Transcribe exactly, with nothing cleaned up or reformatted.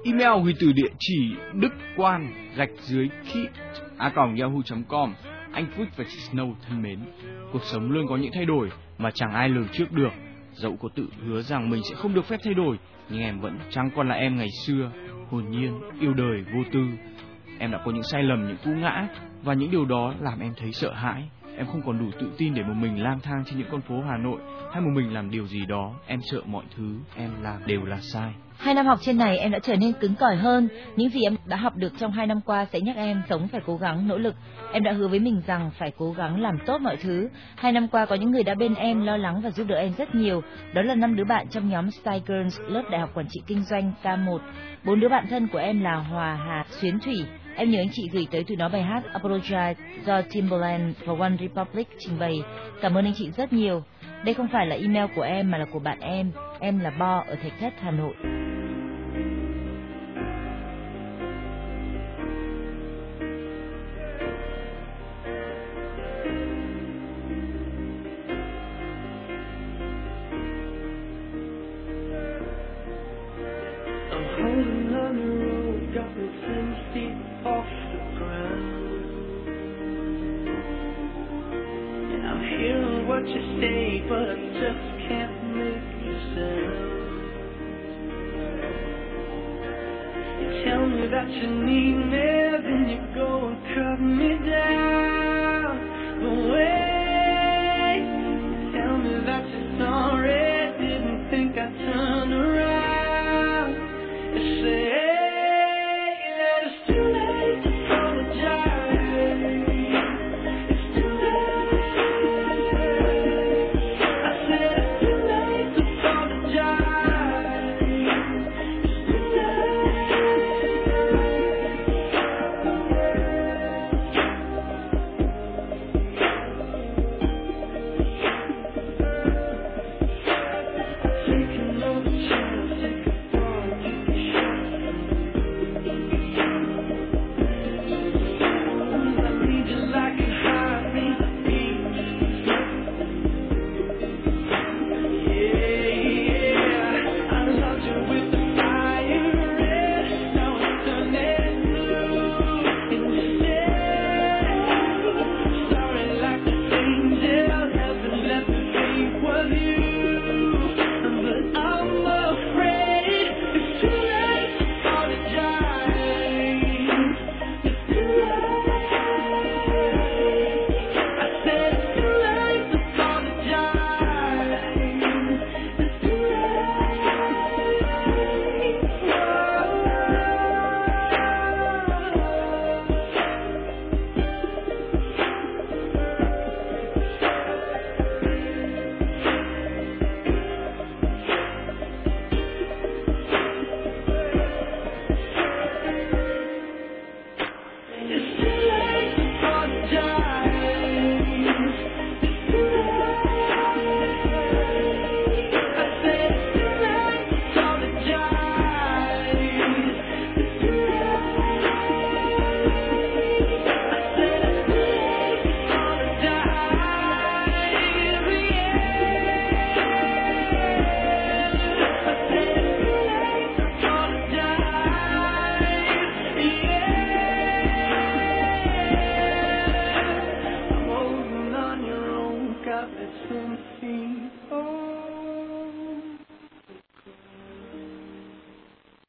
Email gửi từ địa chỉ đức quan gạch dưới keep a còng yahoo chấm com. Anh Phước và chị Snow thân mến, cuộc sống luôn có những thay đổi mà chẳng ai lường trước được. Dẫu có tự hứa rằng mình sẽ không được phép thay đổi, nhưng em vẫn chẳng còn là em ngày xưa, hồn nhiên, yêu đời, vô tư. Em đã có những sai lầm, những cú ngã, và những điều đó làm em thấy sợ hãi. Em không còn đủ tự tin để một mình lang thang trên những con phố Hà Nội, hay một mình làm điều gì đó. Em sợ mọi thứ em làm đều là sai. Hai năm học trên này em đã trở nên cứng cỏi hơn. Những gì em đã học được trong hai năm qua sẽ nhắc em sống phải cố gắng, nỗ lực. Em đã hứa với mình rằng phải cố gắng làm tốt mọi thứ. Hai năm qua có những người đã bên em, lo lắng và giúp đỡ em rất nhiều. Đó là năm đứa bạn trong nhóm Style Girls, lớp Đại học Quản trị Kinh doanh K một. Bốn đứa bạn thân của em là Hòa, Hà, Xuyến, Thủy. Em nhớ anh chị gửi tới tụi nó bài hát Apologize do Timbaland và One Republic trình bày. Cảm ơn anh chị rất nhiều. Đây không phải là email của em mà là của bạn em. Em là Bo ở Thạch Thất, Hà Nội. What you say, but I just can't make you sound. You tell me that you need me, then you go and cut me down.